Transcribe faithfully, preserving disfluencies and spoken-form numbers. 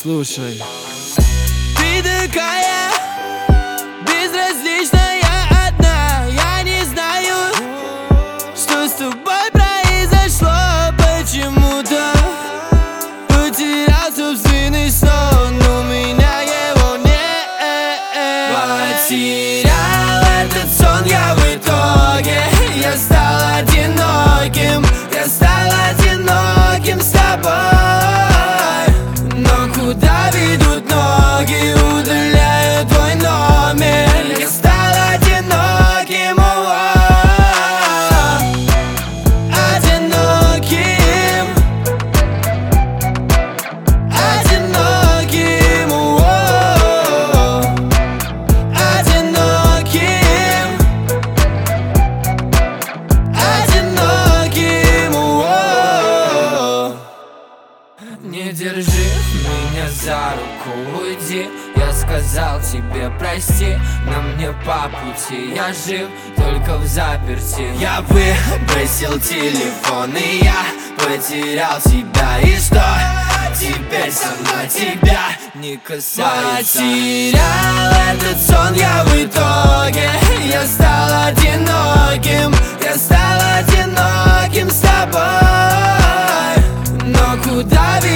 Слушай. Ты такая безразличная одна. Я не знаю, что с тобой произошло. Почему-то потерял собственный сон. У меня его нет. Потерял этот сон я в итоге. Я стал одиноким. Я стал одиноким с тобой. Но куда ведут ноги, удаляю твой номер. Я стал одиноким, о-о-о. Одиноким. Одиноким, о-о-о. Одиноким. Одиноким, о-о-о. Не держи меня за руку, уйди. Я сказал тебе прости, но мне по пути. Я жив только в заперти. Я выбросил телефон, и я потерял тебя. И что теперь со мной тебя не касается? Потерял этот сон я в итоге. Я стал одиноким. Я стал одиноким с тобой. Но куда ведь